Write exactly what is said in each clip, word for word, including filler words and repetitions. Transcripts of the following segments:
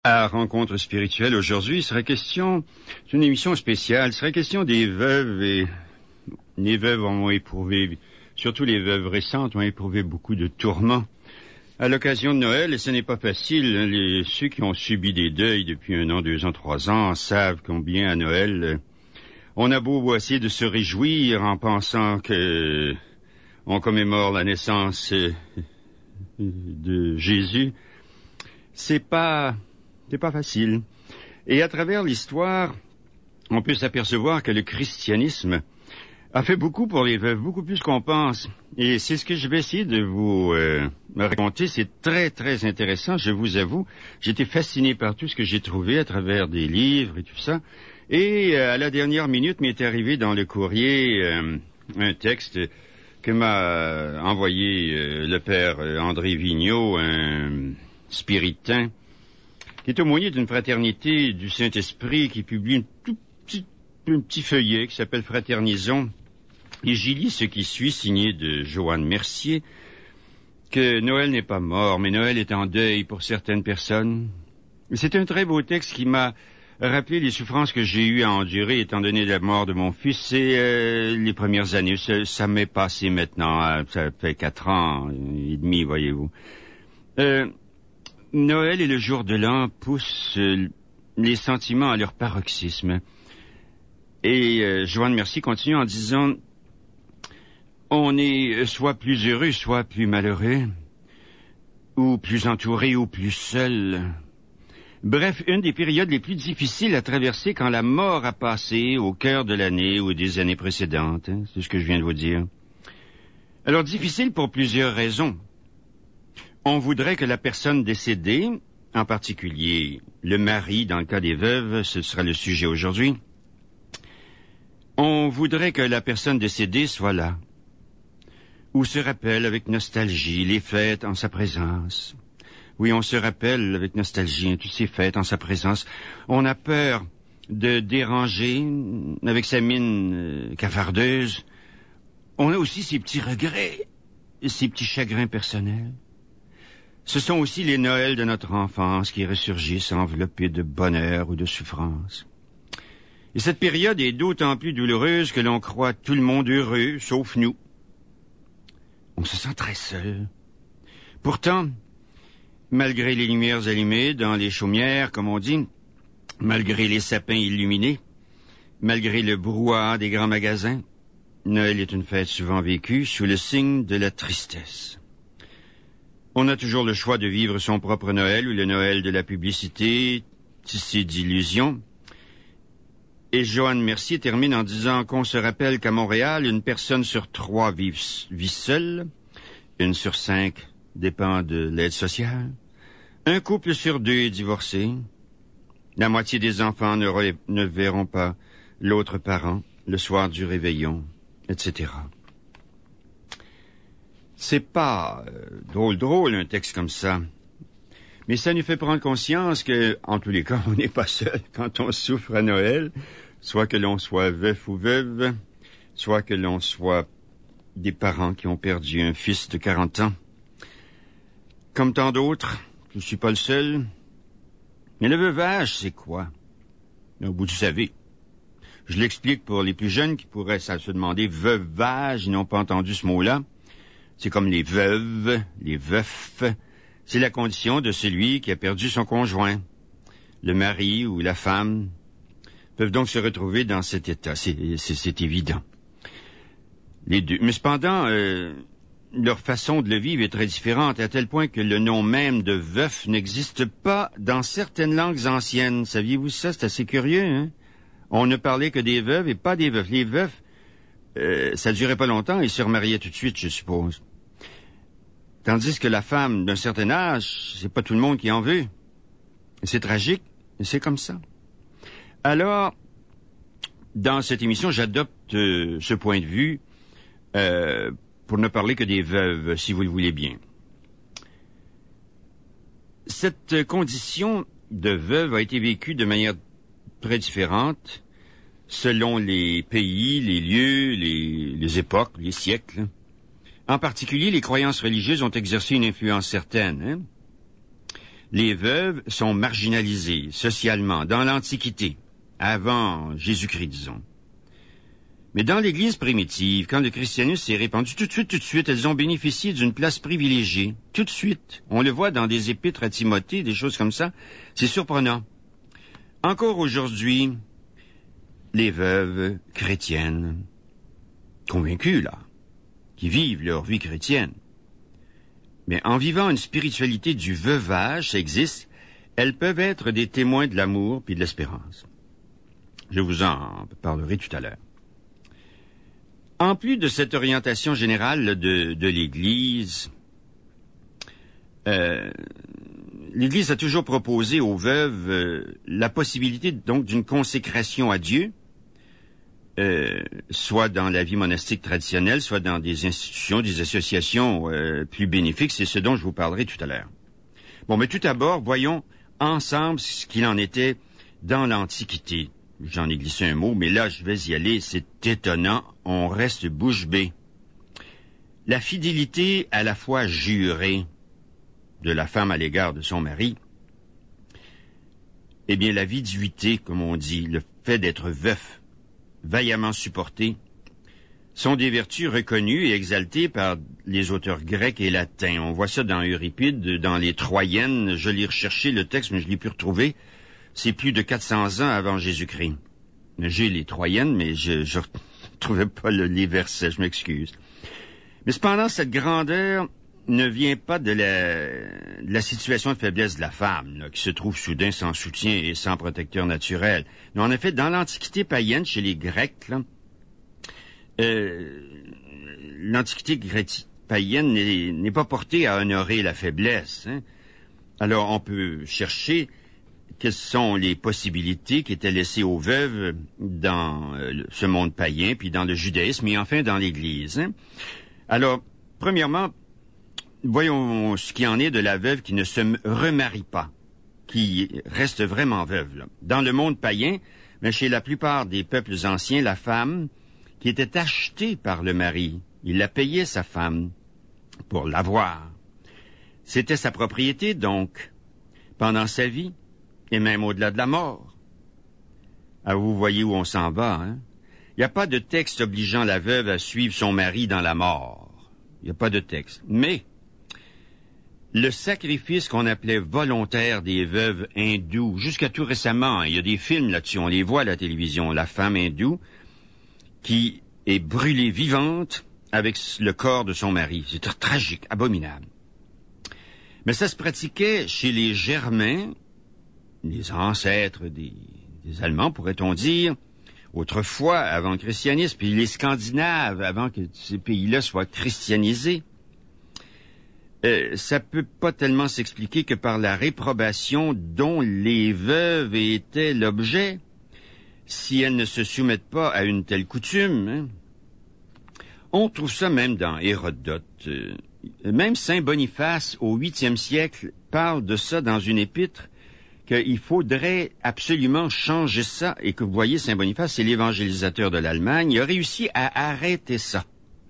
À Rencontre spirituelle aujourd'hui, il serait question, c'est une émission spéciale, il serait question des veuves et les veuves ont éprouvé, surtout les veuves récentes ont éprouvé beaucoup de tourments à l'occasion de Noël, et ce n'est pas facile. Les, ceux qui ont subi des deuils depuis un an, deux ans, trois ans savent combien à Noël on a beau essayer de se réjouir en pensant que on commémore la naissance de Jésus. C'est pas C'est pas facile. Et à travers l'histoire, on peut s'apercevoir que le christianisme a fait beaucoup pour les veuves, beaucoup plus qu'on pense. Et c'est ce que je vais essayer de vous euh, raconter. C'est très, très intéressant, je vous avoue. J'étais fasciné par tout ce que j'ai trouvé à travers des livres et tout ça. Et euh, à la dernière minute, m'est arrivé dans le courrier euh, un texte que m'a euh, envoyé euh, le père euh, André Vigneault, un spiritain, qui est aumônier d'une fraternité du Saint-Esprit, qui publie une tout petit, un petit feuillet qui s'appelle Fraternisons. Et j'y lis ce qui suit, signé de Joanne Mercier, que Noël n'est pas mort, mais Noël est en deuil pour certaines personnes. C'est un très beau texte qui m'a rappelé les souffrances que j'ai eues à endurer étant donné la mort de mon fils. C'est euh, les premières années, ça, ça m'est passé maintenant, ça fait quatre ans et demi, voyez-vous. Euh, Noël et le jour de l'an poussent euh, les sentiments à leur paroxysme. Et euh, Joanne Mercier continue en disant: on est soit plus heureux, soit plus malheureux, ou plus entouré, ou plus seul. Bref, une des périodes les plus difficiles à traverser quand la mort a passé au cœur de l'année ou des années précédentes. Hein, c'est ce que je viens de vous dire. Alors, difficile pour plusieurs raisons. On voudrait que la personne décédée, en particulier le mari dans le cas des veuves, ce sera le sujet aujourd'hui, on voudrait que la personne décédée soit là, ou se rappelle avec nostalgie les fêtes en sa présence. Oui, on se rappelle avec nostalgie hein, toutes ces fêtes en sa présence. On a peur de déranger avec sa mine euh, cafardeuse. On a aussi ses petits regrets, ses petits chagrins personnels. Ce sont aussi les Noëls de notre enfance qui ressurgissent enveloppés de bonheur ou de souffrance. Et cette période est d'autant plus douloureuse que l'on croit tout le monde heureux, sauf nous. On se sent très seul. Pourtant, malgré les lumières allumées dans les chaumières, comme on dit, malgré les sapins illuminés, malgré le brouhaha des grands magasins, Noël est une fête souvent vécue sous le signe de la tristesse. On a toujours le choix de vivre son propre Noël ou le Noël de la publicité, tissé d'illusions. Et Joanne Mercier termine en disant qu'on se rappelle qu'à Montréal, une personne sur trois vit, vit seule, une sur cinq dépend de l'aide sociale, un couple sur deux est divorcé, la moitié des enfants ne, re, ne verront pas l'autre parent le soir du réveillon, et cetera. C'est pas euh, drôle drôle un texte comme ça, mais ça nous fait prendre conscience que, en tous les cas, on n'est pas seul quand on souffre à Noël, soit que l'on soit veuf ou veuve, soit que l'on soit des parents qui ont perdu un fils de quarante ans. Comme tant d'autres, je ne suis pas le seul. Mais le veuvage, c'est quoi? Vous savez. Je l'explique pour les plus jeunes qui pourraient se demander veuvage, ils n'ont pas entendu ce mot-là. C'est comme les veuves, les veufs. C'est la condition de celui qui a perdu son conjoint. Le mari ou la femme peuvent donc se retrouver dans cet état. C'est, c'est, c'est évident. Les deux. Mais cependant, euh, leur façon de le vivre est très différente, à tel point que le nom même de veuf n'existe pas dans certaines langues anciennes. Saviez-vous ça? C'est assez curieux, hein? On ne parlait que des veuves et pas des veufs. Les veufs, euh, ça durait pas longtemps, ils se remariaient tout de suite, je suppose. Tandis que la femme d'un certain âge, c'est pas tout le monde qui en veut. C'est tragique, mais c'est comme ça. Alors, dans cette émission, j'adopte euh, ce point de vue euh, pour ne parler que des veuves, si vous le voulez bien. Cette condition de veuve a été vécue de manière très différente selon les pays, les lieux, les, les époques, les siècles. En particulier, les croyances religieuses ont exercé une influence certaine. Hein? les veuves sont marginalisées socialement dans l'Antiquité, avant Jésus-Christ, disons. Mais dans l'Église primitive, quand le christianisme s'est répandu, tout de suite, tout de suite, elles ont bénéficié d'une place privilégiée. Tout de suite. On le voit dans des épîtres à Timothée, des choses comme ça. C'est surprenant. Encore aujourd'hui, les veuves chrétiennes, convaincues, là, qui vivent leur vie chrétienne, mais en vivant une spiritualité du veuvage, ça existe, elles peuvent être des témoins de l'amour puis de l'espérance. Je vous en parlerai tout à l'heure. En plus de cette orientation générale de, de l'Église, euh, l'Église a toujours proposé aux veuves euh, la possibilité donc d'une consécration à Dieu, euh, soit dans la vie monastique traditionnelle, soit dans des institutions, des associations euh, plus bénéfiques. C'est ce dont je vous parlerai tout à l'heure. Bon, mais tout d'abord, voyons ensemble ce qu'il en était dans l'Antiquité. J'en ai glissé un mot, mais là, je vais y aller. C'est étonnant. On reste bouche bée. La fidélité à la fois jurée de la femme à l'égard de son mari, eh bien, la viduité, comme on dit, le fait d'être veuf, vaillamment supporté, sont des vertus reconnues et exaltées par les auteurs grecs et latins. On voit ça dans Euripide, dans les Troyennes. Je l'ai recherché, le texte, mais je l'ai pu retrouver. C'est plus de quatre cents ans avant Jésus-Christ. J'ai les Troyennes, mais je ne trouvais pas le, les versets, je m'excuse. Mais cependant, cette grandeur ne vient pas de la, de la situation de faiblesse de la femme, là, qui se trouve soudain sans soutien et sans protecteur naturel. Mais en effet, dans l'Antiquité païenne, chez les Grecs, là, euh, l'Antiquité grecque païenne n'est, n'est pas portée à honorer la faiblesse. Hein. Alors, on peut chercher quelles sont les possibilités qui étaient laissées aux veuves dans euh, ce monde païen, puis dans le judaïsme, et enfin dans l'Église. Hein. Alors, premièrement, voyons ce qu'il en est de la veuve qui ne se remarie pas, qui reste vraiment veuve. Là. Dans le monde païen, mais chez la plupart des peuples anciens, la femme qui était achetée par le mari, il la payait sa femme pour l'avoir. C'était sa propriété, donc, pendant sa vie, et même au-delà de la mort. Ah, vous voyez où on s'en va, hein? Il n'y a pas de texte obligeant la veuve à suivre son mari dans la mort. Il n'y a pas de texte. Mais le sacrifice qu'on appelait volontaire des veuves hindoues, jusqu'à tout récemment, il y a des films là-dessus, on les voit à la télévision, la femme hindoue qui est brûlée vivante avec le corps de son mari. C'est tragique, abominable. Mais ça se pratiquait chez les Germains, les ancêtres des, des Allemands, pourrait-on dire, autrefois, avant le christianisme, puis les Scandinaves, avant que ces pays-là soient christianisés. Euh, ça peut pas tellement s'expliquer que par la réprobation dont les veuves étaient l'objet, si elles ne se soumettent pas à une telle coutume. Hein. On trouve ça même dans Hérodote. Euh, même saint Boniface, au huitième siècle, parle de ça dans une épître, qu'il faudrait absolument changer ça, et que vous voyez, saint Boniface, c'est l'évangélisateur de l'Allemagne, il a réussi à arrêter ça.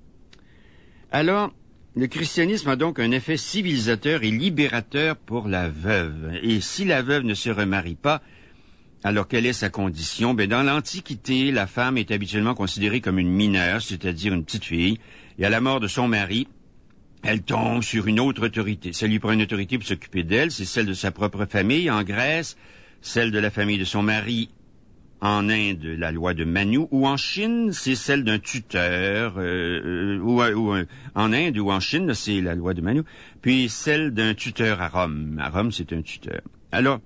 Alors, le christianisme a donc un effet civilisateur et libérateur pour la veuve. Et si la veuve ne se remarie pas, alors quelle est sa condition? Ben, dans l'Antiquité, la femme est habituellement considérée comme une mineure, c'est-à-dire une petite fille, et à la mort de son mari, elle tombe sur une autre autorité. Ça lui prend une autorité pour s'occuper d'elle, c'est celle de sa propre famille en Grèce, celle de la famille de son mari en Inde, la loi de Manu, ou en Chine, c'est celle d'un tuteur, euh, ou, ou en Inde ou en Chine, c'est la loi de Manu, puis celle d'un tuteur à Rome. À Rome, c'est un tuteur. Alors,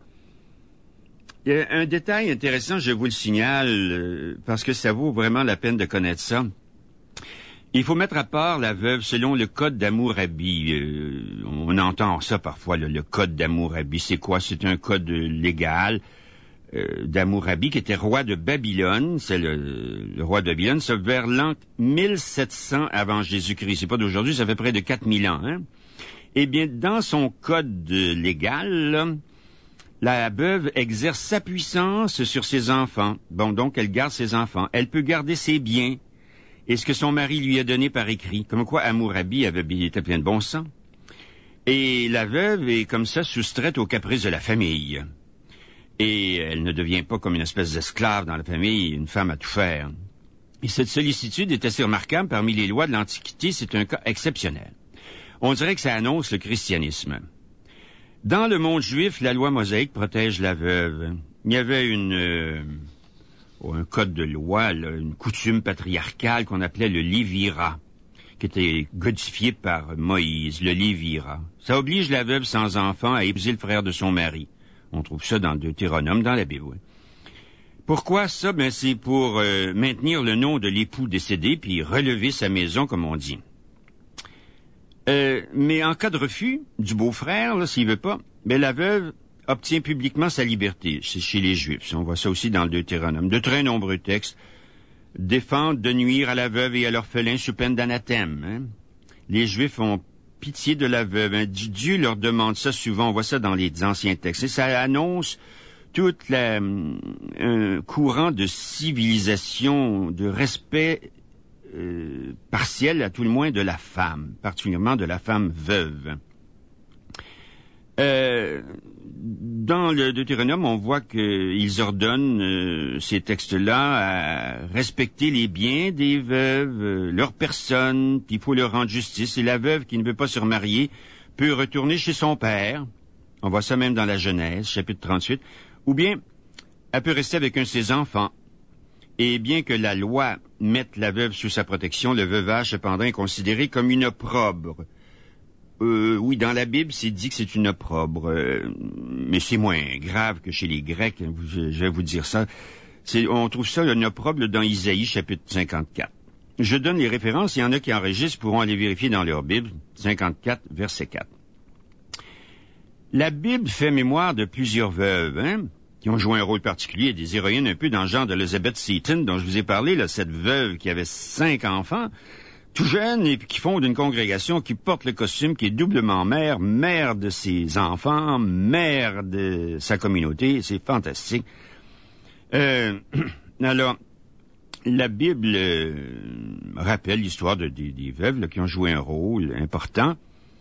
il y a un détail intéressant, je vous le signale, euh, parce que ça vaut vraiment la peine de connaître ça. Il faut mettre à part la veuve selon le code d'Hammurabi. Euh, on entend ça parfois, le, le code d'Hammurabi. C'est quoi? C'est un code légal euh, d'Hammurabi qui était roi de Babylone. C'est le, le roi de Babylone. C'est vers l'an mille sept cents avant Jésus-Christ. C'est pas d'aujourd'hui, ça fait près de quatre mille ans. Hein? Eh bien, dans son code légal, là, la veuve exerce sa puissance sur ses enfants. Bon, donc elle garde ses enfants. Elle peut garder ses biens. Et ce que son mari lui a donné par écrit, comme quoi Hammurabi avait, il était plein de bon sens. Et la veuve est comme ça soustraite aux caprices de la famille. Et elle ne devient pas comme une espèce d'esclave dans la famille, une femme à tout faire. Et cette sollicitude est assez remarquable parmi les lois de l'Antiquité, c'est un cas exceptionnel. On dirait que ça annonce le christianisme. Dans le monde juif, la loi mosaïque protège la veuve. Il y avait une, euh, un code de loi, là, une coutume patriarcale qu'on appelait le lévira, qui était codifié par Moïse, le lévira. Ça oblige la veuve sans enfant à épouser le frère de son mari. On trouve ça dans Deutéronome, dans la Bible. Oui. Pourquoi ça? Ben, c'est pour euh, maintenir le nom de l'époux décédé, puis relever sa maison, comme on dit. Euh, mais en cas de refus du beau-frère, là, s'il veut pas, ben, la veuve obtient publiquement sa liberté. C'est chez les Juifs. On voit ça aussi dans le Deutéronome. De très nombreux textes défendent de nuire à la veuve et à l'orphelin sous peine d'anathème. Hein? Les Juifs ont pitié de la veuve. Hein? Dieu leur demande ça souvent. On voit ça dans les anciens textes. Et ça annonce tout un courant de civilisation, de respect euh, partiel, à tout le moins, de la femme, particulièrement de la femme veuve. Euh, dans le Deutéronome, on voit qu'ils ordonnent euh, ces textes-là à respecter les biens des veuves, euh, leur personne, puis il faut leur rendre justice. Et la veuve qui ne veut pas se remarier peut retourner chez son père. On voit ça même dans la Genèse, chapitre trente-huit. Ou bien, elle peut rester avec un de ses enfants. Et bien que la loi mette la veuve sous sa protection, le veuvage, cependant, est considéré comme une opprobre. Euh, oui, dans la Bible, c'est dit que c'est une opprobre, euh, mais c'est moins grave que chez les Grecs, je, je vais vous dire ça. C'est, on trouve ça, une opprobre, dans Isaïe, chapitre cinquante-quatre. Je donne les références, il y en a qui enregistrent, pourront aller vérifier dans leur Bible, cinquante-quatre, verset quatre. La Bible fait mémoire de plusieurs veuves, hein, qui ont joué un rôle particulier, des héroïnes un peu dans le genre d'Elizabeth Seton, dont je vous ai parlé, là, cette veuve qui avait cinq enfants, tout jeune, et qui fonde une congrégation qui porte le costume, qui est doublement mère, mère de ses enfants, mère de sa communauté. C'est fantastique. Euh, alors, la Bible euh, rappelle l'histoire de, de, des veuves là, qui ont joué un rôle important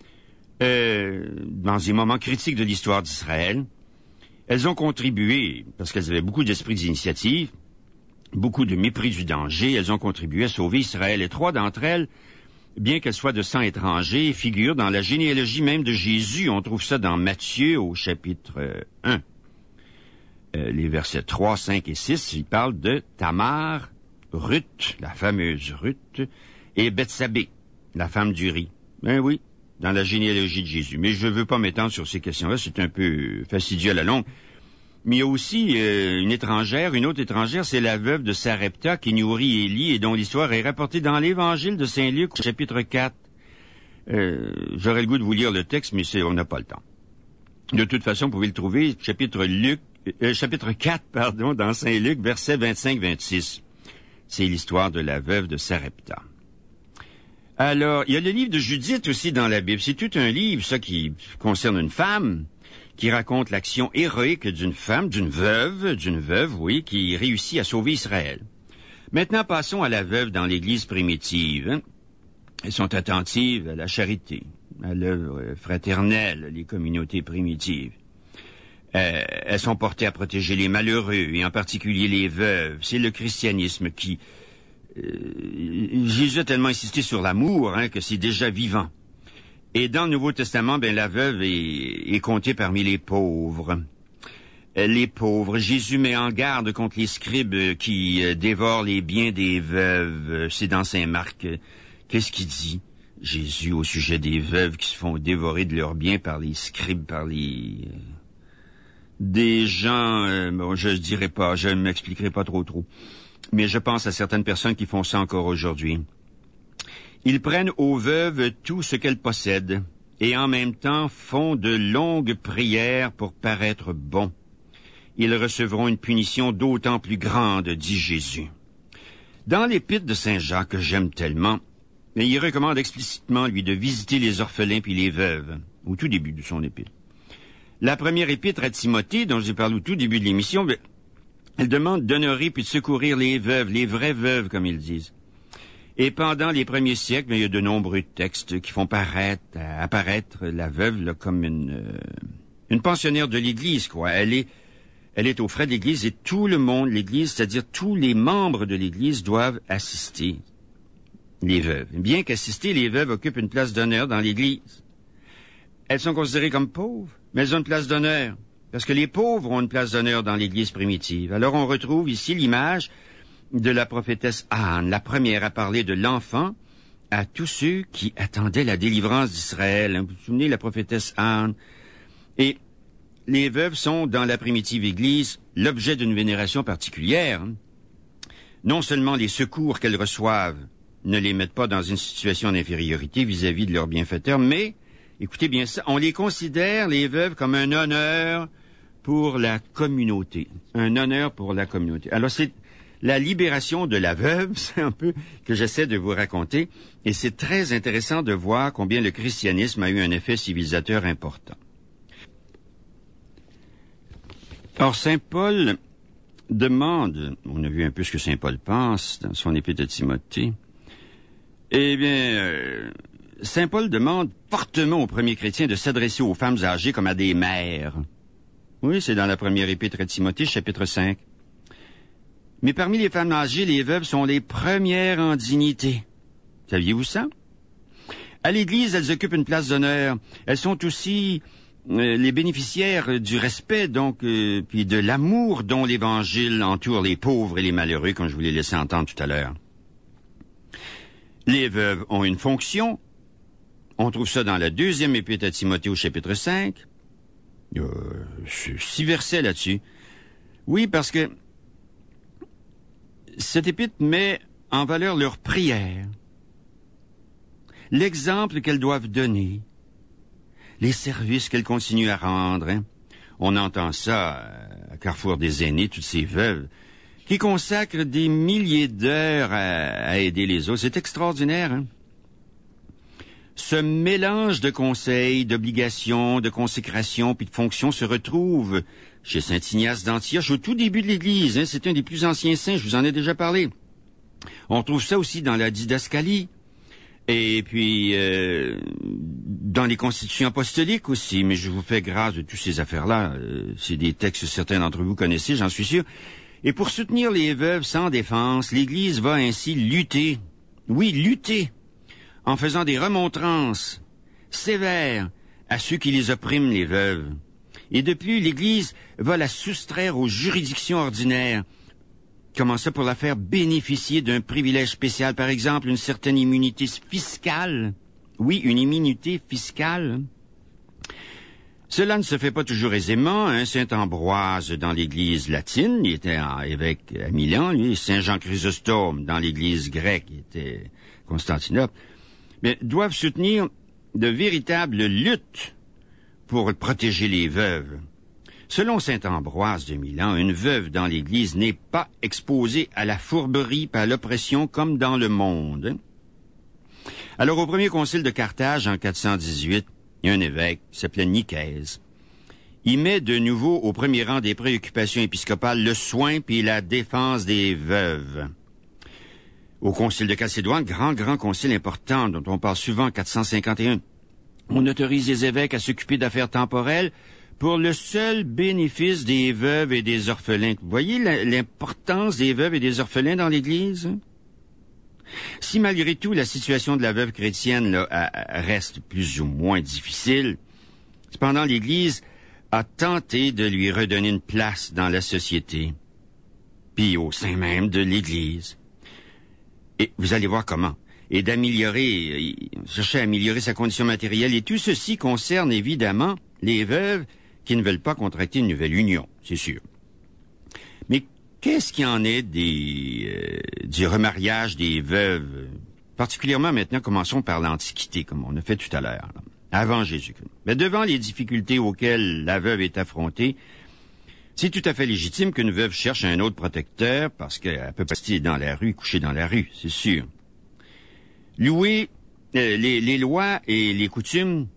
euh, dans des moments critiques de l'histoire d'Israël. Elles ont contribué, parce qu'elles avaient beaucoup d'esprit d'initiative, beaucoup de mépris du danger, elles ont contribué à sauver Israël. Et trois d'entre elles, bien qu'elles soient de sang étranger, figurent dans la généalogie même de Jésus. On trouve ça dans Matthieu au chapitre un. Euh, les versets trois, cinq et six, il parle de Tamar, Ruth, la fameuse Ruth, et Bethsabée, la femme d'Uri. Ben oui, dans la généalogie de Jésus. Mais je ne veux pas m'étendre sur ces questions-là, c'est un peu fastidieux à la longue. Mais il y a aussi euh, une étrangère, une autre étrangère, c'est la veuve de Sarepta qui nourrit Élie et dont l'histoire est rapportée dans l'Évangile de Saint-Luc, chapitre quatre. Euh, j'aurais le goût de vous lire le texte, mais c'est, on n'a pas le temps. De toute façon, vous pouvez le trouver, chapitre Luc, euh, chapitre quatre, pardon, dans Saint-Luc, versets vingt-cinq vingt-six. C'est l'histoire de la veuve de Sarepta. Alors, il y a le livre de Judith aussi dans la Bible. C'est tout un livre, ça, qui concerne une femme, qui raconte l'action héroïque d'une femme, d'une veuve, d'une veuve, oui, qui réussit à sauver Israël. Maintenant, passons à la veuve dans l'Église primitive. Hein. Elles sont attentives à la charité, à l'œuvre fraternelle, les communautés primitives. Euh, elles sont portées à protéger les malheureux, et en particulier les veuves. C'est le christianisme qui... Euh, Jésus a tellement insisté sur l'amour hein, que c'est déjà vivant. Et dans le Nouveau Testament, ben la veuve est, est comptée parmi les pauvres. Les pauvres. Jésus met en garde contre les scribes qui euh, dévorent les biens des veuves. C'est dans Saint Marc. Qu'est-ce qu'il dit, Jésus, au sujet des veuves qui se font dévorer de leurs biens par les scribes, par les... Euh, des gens... Euh, bon, je ne dirai pas, je ne m'expliquerai pas trop trop. Mais je pense à certaines personnes qui font ça encore aujourd'hui. Ils prennent aux veuves tout ce qu'elles possèdent et en même temps font de longues prières pour paraître bons. Ils recevront une punition d'autant plus grande, dit Jésus. Dans l'épître de Saint Jacques, que j'aime tellement, il recommande explicitement, lui, de visiter les orphelins puis les veuves, au tout début de son épître. La première épître à Timothée, dont je parle au tout début de l'émission, elle demande d'honorer puis de secourir les veuves, les vraies veuves, comme ils disent. Et pendant les premiers siècles, il y a de nombreux textes qui font paraître, apparaître la veuve là, comme une, euh, une pensionnaire de l'Église, quoi. Elle est, elle est aux frais de l'Église et tout le monde, l'Église, c'est-à-dire tous les membres de l'Église doivent assister les veuves. Bien qu'assister, les veuves occupent une place d'honneur dans l'Église. Elles sont considérées comme pauvres, mais elles ont une place d'honneur. Parce que les pauvres ont une place d'honneur dans l'Église primitive. Alors on retrouve ici l'image de la prophétesse Anne, la première à parler de l'enfant à tous ceux qui attendaient la délivrance d'Israël. Vous vous souvenez, la prophétesse Anne. Et les veuves sont, dans la primitive Église, l'objet d'une vénération particulière. Non seulement les secours qu'elles reçoivent ne les mettent pas dans une situation d'infériorité vis-à-vis de leur bienfaiteur, mais, écoutez bien ça, on les considère, les veuves, comme un honneur pour la communauté. Un honneur pour la communauté. Alors c'est la libération de la veuve, c'est un peu que j'essaie de vous raconter, et c'est très intéressant de voir combien le christianisme a eu un effet civilisateur important. Or, saint Paul demande, on a vu un peu ce que saint Paul pense dans son épître de Timothée, eh bien, euh, saint Paul demande fortement aux premiers chrétiens de s'adresser aux femmes âgées comme à des mères. Oui, c'est dans la première épître à Timothée, chapitre cinq. Mais parmi les femmes âgées, les veuves sont les premières en dignité. Saviez-vous ça? À l'Église, elles occupent une place d'honneur. Elles sont aussi euh, les bénéficiaires du respect, donc, euh, puis de l'amour dont l'Évangile entoure les pauvres et les malheureux, comme je vous l'ai laissé entendre tout à l'heure. Les veuves ont une fonction. On trouve ça dans la deuxième épître à Timothée au chapitre cinq. Il y a six versets là-dessus. Oui, parce que cet épître met en valeur leur prière, l'exemple qu'elles doivent donner, les services qu'elles continuent à rendre. Hein. On entend ça à Carrefour des aînés, toutes ces veuves, qui consacrent des milliers d'heures à, à aider les autres. C'est extraordinaire. Hein? Ce mélange de conseils, d'obligations, de consécration puis de fonctions se retrouve chez saint Ignace d'Antioche au tout début de l'Église. Hein, c'est un des plus anciens saints, je vous en ai déjà parlé. On trouve ça aussi dans la didascalie et puis euh, dans les constitutions apostoliques aussi. Mais je vous fais grâce de toutes ces affaires-là. Euh, c'est des textes que certains d'entre vous connaissez, j'en suis sûr. Et pour soutenir les veuves sans défense, l'Église va ainsi lutter, oui, lutter, en faisant des remontrances sévères à ceux qui les oppriment, les veuves. Et de plus, l'Église va la soustraire aux juridictions ordinaires. Comment ça, pour la faire bénéficier d'un privilège spécial, par exemple, une certaine immunité fiscale. Oui, une immunité fiscale. Cela ne se fait pas toujours aisément. Hein? Saint Ambroise dans l'Église latine, il était évêque à Milan, lui, Saint Jean Chrysostome dans l'Église grecque, il était Constantinople, mais doivent soutenir de véritables luttes pour protéger les veuves. Selon saint Ambroise de Milan, une veuve dans l'Église n'est pas exposée à la fourberie et à l'oppression comme dans le monde. Alors, au premier concile de Carthage, en quatre cent dix-huit, il y a un évêque qui s'appelait Nicaise. Il met de nouveau au premier rang des préoccupations épiscopales le soin puis la défense des veuves. Au concile de Chalcédoine, grand, grand concile important dont on parle souvent en quatre cent cinquante et un, on autorise les évêques à s'occuper d'affaires temporelles pour le seul bénéfice des veuves et des orphelins. Vous voyez l'importance des veuves et des orphelins dans l'Église? Si malgré tout la situation de la veuve chrétienne là, reste plus ou moins difficile, cependant l'Église a tenté de lui redonner une place dans la société, puis au sein même de l'Église. Et vous allez voir comment. Et d'améliorer, chercher à améliorer sa condition matérielle. Et tout ceci concerne évidemment les veuves qui ne veulent pas contracter une nouvelle union, c'est sûr. Mais qu'est-ce qu'il en est des, euh, du remariage des veuves? Particulièrement maintenant, commençons par l'Antiquité, comme on a fait tout à l'heure, là, avant Jésus-Christ. Mais devant les difficultés auxquelles la veuve est affrontée, c'est tout à fait légitime qu'une veuve cherche un autre protecteur parce qu'elle peut pas rester dans la rue, coucher dans la rue, c'est sûr. Louer, euh, les, les lois et les coutumes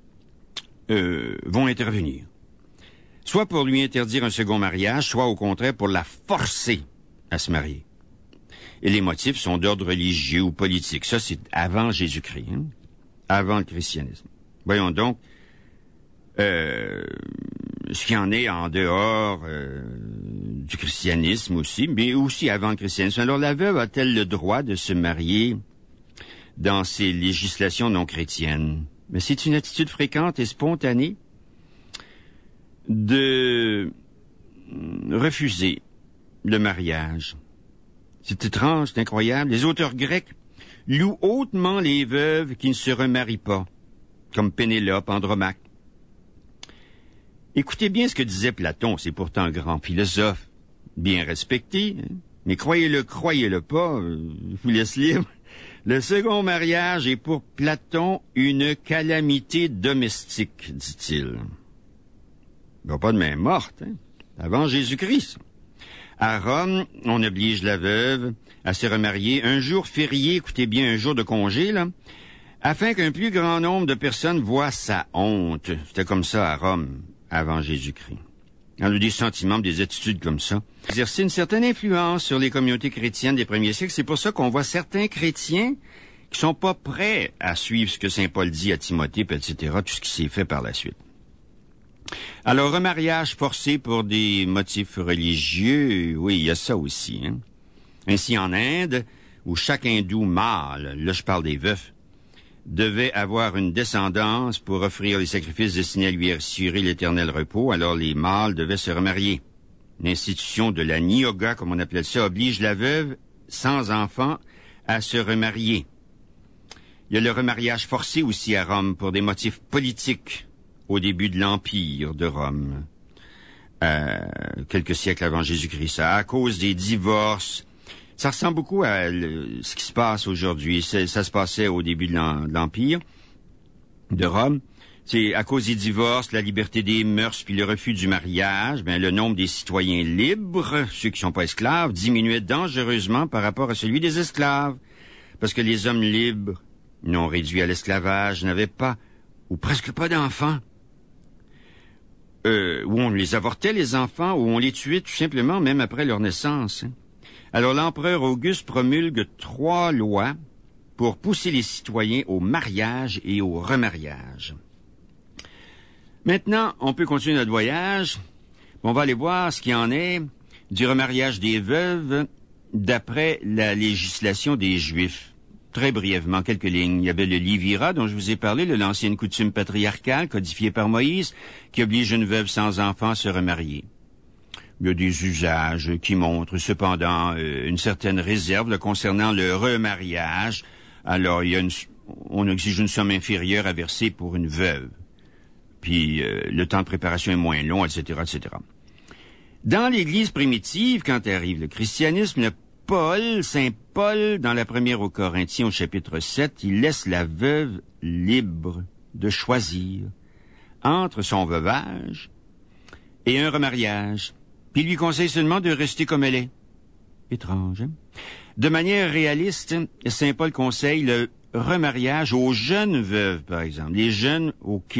euh, vont intervenir. Soit pour lui interdire un second mariage, soit au contraire pour la forcer à se marier. Et les motifs sont d'ordre religieux ou politique. Ça, c'est avant Jésus-Christ, hein? Avant le christianisme. Voyons donc euh, ce qu'il y en est en dehors euh, du christianisme aussi, mais aussi avant le christianisme. Alors, la veuve a-t-elle le droit de se marier dans ces législations non chrétiennes? Mais c'est une attitude fréquente et spontanée de refuser le mariage. C'est étrange, c'est incroyable. Les auteurs grecs louent hautement les veuves qui ne se remarient pas, comme Pénélope, Andromaque. Écoutez bien ce que disait Platon, c'est pourtant un grand philosophe, bien respecté, hein? Mais croyez-le, croyez-le pas, je vous laisse libre. Le second mariage est pour Platon une calamité domestique, dit-il. Il n'y a pas de main morte, hein? Avant Jésus-Christ. À Rome, on oblige la veuve à se remarier un jour férié, écoutez bien, un jour de congé, là, afin qu'un plus grand nombre de personnes voient sa honte. C'était comme ça à Rome, avant Jésus-Christ. On a des sentiments, des attitudes comme ça. Exercer une certaine influence sur les communautés chrétiennes des premiers siècles. C'est pour ça qu'on voit certains chrétiens qui sont pas prêts à suivre ce que saint Paul dit à Timothée, et cetera, tout ce qui s'est fait par la suite. Alors, remariage forcé pour des motifs religieux, oui, il y a ça aussi, hein. Ainsi, en Inde, où chaque hindou mâle, là je parle des veufs, devait avoir une descendance pour offrir les sacrifices destinés à lui assurer l'éternel repos, alors les mâles devaient se remarier. L'institution de la niyoga, comme on appelait ça, oblige la veuve sans enfant à se remarier. Il y a le remariage forcé aussi à Rome pour des motifs politiques au début de l'Empire de Rome, euh, quelques siècles avant Jésus-Christ. À cause des divorces, ça ressemble beaucoup à le, ce qui se passe aujourd'hui. C'est, ça se passait au début de l'Empire de Rome. C'est à cause des divorces, la liberté des mœurs, puis le refus du mariage, ben, le nombre des citoyens libres, ceux qui ne sont pas esclaves, diminuait dangereusement par rapport à celui des esclaves. Parce que les hommes libres, non réduits à l'esclavage, n'avaient pas, ou presque pas d'enfants. Euh, où on les avortait, les enfants, où on les tuait tout simplement, même après leur naissance. Hein. Alors l'empereur Auguste promulgue trois lois pour pousser les citoyens au mariage et au remariage. Maintenant, on peut continuer notre voyage. On va aller voir ce qu'il en est du remariage des veuves d'après la législation des Juifs. Très brièvement, quelques lignes. Il y avait le Livira, dont je vous ai parlé, le l'ancienne coutume patriarcale codifiée par Moïse, qui oblige une veuve sans enfant à se remarier. Il y a des usages qui montrent cependant euh, une certaine réserve là, concernant le remariage. Alors, il y a une, on exige une somme inférieure à verser pour une veuve. Puis, euh, le temps de préparation est moins long, et cetera, et cetera. Dans l'Église primitive, quand arrive le christianisme, le Paul, saint Paul, dans la première aux Corinthiens, au chapitre sept, il laisse la veuve libre de choisir entre son veuvage et un remariage. Puis il lui conseille seulement de rester comme elle est. Étrange, hein? De manière réaliste, saint Paul conseille le remariage aux jeunes veuves, par exemple. Les jeunes, OK.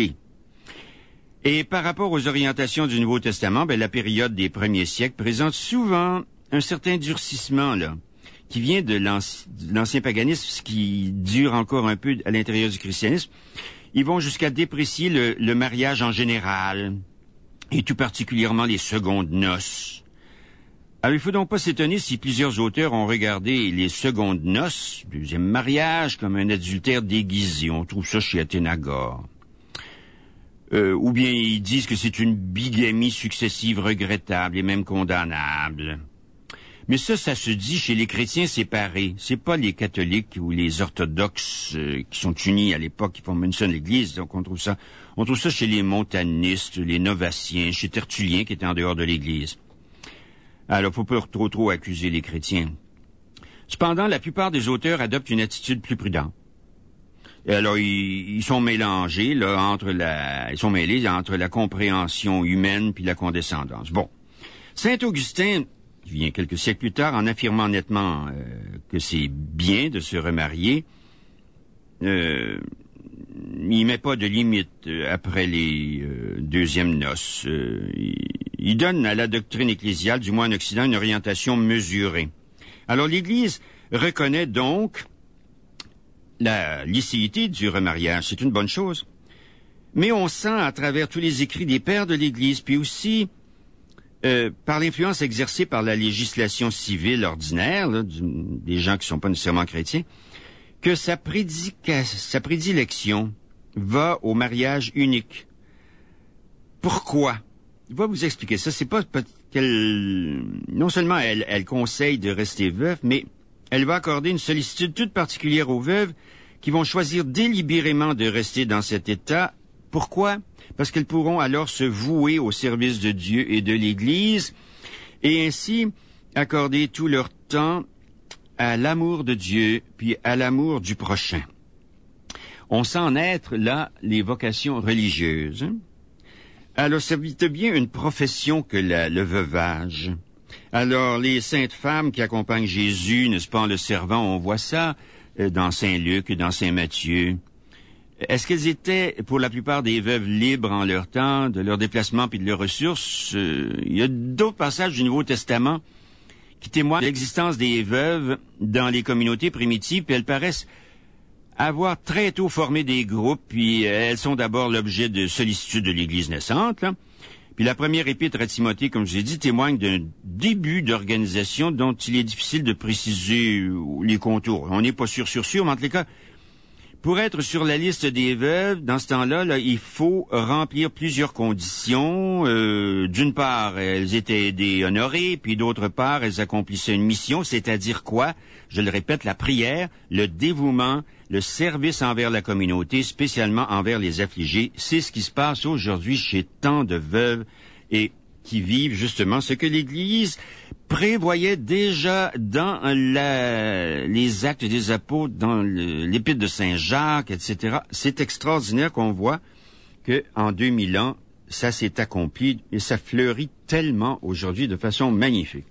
Et par rapport aux orientations du Nouveau Testament, ben, la période des premiers siècles présente souvent un certain durcissement, là, qui vient de l'anci- de l'ancien paganisme, ce qui dure encore un peu à l'intérieur du christianisme. Ils vont jusqu'à déprécier le, le mariage en général, et tout particulièrement les secondes noces. Alors, il faut donc pas s'étonner si plusieurs auteurs ont regardé les secondes noces, deuxième mariage, comme un adultère déguisé. On trouve ça chez Athénagore. Euh, ou bien ils disent que c'est une bigamie successive regrettable et même condamnable. Mais ça, ça se dit chez les chrétiens séparés. C'est pas les catholiques ou les orthodoxes euh, qui sont unis à l'époque, qui font une seule église. Donc on trouve ça, on trouve ça chez les montanistes, les novatiens, chez Tertullien qui était en dehors de l'église. Alors, faut pas trop trop accuser les chrétiens. Cependant, la plupart des auteurs adoptent une attitude plus prudente. Et alors, ils, ils sont mélangés là entre la, ils sont mêlés entre la compréhension humaine puis la condescendance. Bon, saint Augustin, qui vient quelques siècles plus tard, en affirmant nettement euh, que c'est bien de se remarier, euh, il met pas de limite euh, après les euh, deuxièmes noces. Euh, il, il donne à la doctrine ecclésiale, du moins en Occident, une orientation mesurée. Alors l'Église reconnaît donc la licéité du remariage. C'est une bonne chose. Mais on sent à travers tous les écrits des pères de l'Église, puis aussi euh, par l'influence exercée par la législation civile ordinaire, là, du, des gens qui ne sont pas nécessairement chrétiens, que sa, prédica, sa prédilection va au mariage unique. Pourquoi? Je vais vous expliquer ça. C'est pas qu'elle... Non seulement elle, elle conseille de rester veuve, mais elle va accorder une sollicitude toute particulière aux veuves qui vont choisir délibérément de rester dans cet état. Pourquoi? Parce qu'elles pourront alors se vouer au service de Dieu et de l'Église et ainsi accorder tout leur temps à l'amour de Dieu puis à l'amour du prochain. On sent naître là les vocations religieuses. Alors, ça vite bien une profession que la, le veuvage. Alors, les saintes femmes qui accompagnent Jésus, n'est-ce pas, en le servant, on voit ça dans Saint Luc, dans Saint Matthieu. Est-ce qu'elles étaient, pour la plupart des veuves, libres en leur temps, de leurs déplacements puis de leurs ressources? Euh, il y a d'autres passages du Nouveau Testament qui témoignent de l'existence des veuves dans les communautés primitives, puis elles paraissent avoir très tôt formé des groupes, puis elles sont d'abord l'objet de sollicitude de l'Église naissante, là. Puis la première épître à Timothée, comme je l'ai dit, témoigne d'un début d'organisation dont il est difficile de préciser les contours. On n'est pas sûr, sûr, sûr, mais en tous les cas, pour être sur la liste des veuves, dans ce temps-là, là, il faut remplir plusieurs conditions. Euh, d'une part, elles étaient aidées, honorées, puis d'autre part, elles accomplissaient une mission, c'est-à-dire quoi? Je le répète, la prière, le dévouement, le service envers la communauté, spécialement envers les affligés. C'est ce qui se passe aujourd'hui chez tant de veuves et qui vivent justement ce que l'Église prévoyait déjà dans la, les Actes des Apôtres, dans le, l'Épître de Saint Jacques, et cetera. C'est extraordinaire qu'on voit qu'en deux mille ans, ça s'est accompli et ça fleurit tellement aujourd'hui de façon magnifique.